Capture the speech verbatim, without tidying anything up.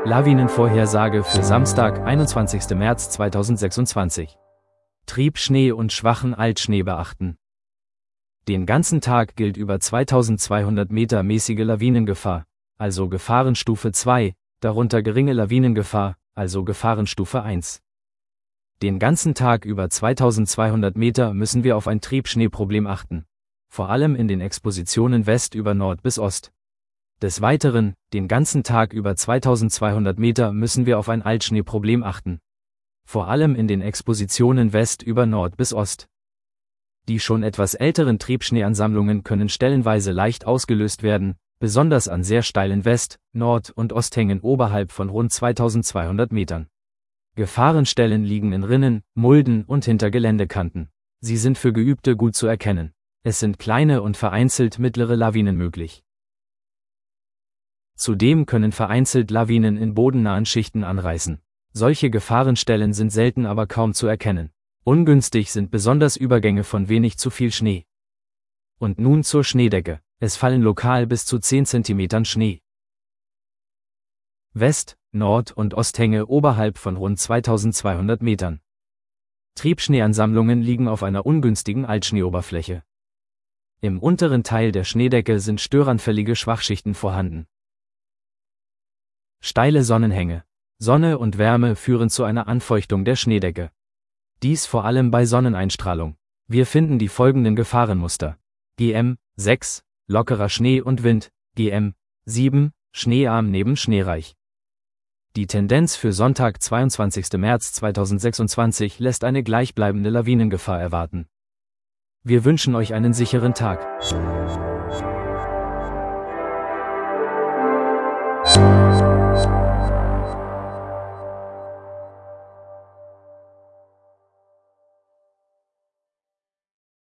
Lawinenvorhersage für Samstag, einundzwanzigsten März zweitausendsechsundzwanzig. Triebschnee und schwachen Altschnee beachten. Den ganzen Tag gilt über zweitausendzweihundert Meter mäßige Lawinengefahr, also Gefahrenstufe zwei, darunter geringe Lawinengefahr, also Gefahrenstufe eins. Den ganzen Tag über zweitausendzweihundert Meter müssen wir auf ein Triebschneeproblem achten, vor allem in den Expositionen West über Nord bis Ost. Des Weiteren, den ganzen Tag über zweitausendzweihundert Meter müssen wir auf ein Altschneeproblem achten, vor allem in den Expositionen West über Nord bis Ost. Die schon etwas älteren Triebschneeansammlungen können stellenweise leicht ausgelöst werden, besonders an sehr steilen West-, Nord- und Osthängen oberhalb von rund zweitausendzweihundert Metern. Gefahrenstellen liegen in Rinnen, Mulden und hinter Geländekanten. Sie sind für Geübte gut zu erkennen. Es sind kleine und vereinzelt mittlere Lawinen möglich. Zudem können vereinzelt Lawinen in bodennahen Schichten anreißen. Solche Gefahrenstellen sind selten aber kaum zu erkennen. Ungünstig sind besonders Übergänge von wenig zu viel Schnee. Und nun zur Schneedecke. Es fallen lokal bis zu zehn Zentimetern Schnee. West-, Nord- und Osthänge oberhalb von rund zweitausendzweihundert Metern. Triebschneeansammlungen liegen auf einer ungünstigen Altschneeoberfläche. Im unteren Teil der Schneedecke sind störanfällige Schwachschichten vorhanden. Steile Sonnenhänge. Sonne und Wärme führen zu einer Anfeuchtung der Schneedecke. Dies vor allem bei Sonneneinstrahlung. Wir finden die folgenden Gefahrenmuster. G M sechs, lockerer Schnee und Wind, G M sieben, schneearm neben schneereich. Die Tendenz für Sonntag, zweiundzwanzigsten März zweitausendsechsundzwanzig lässt eine gleichbleibende Lawinengefahr erwarten. Wir wünschen euch einen sicheren Tag.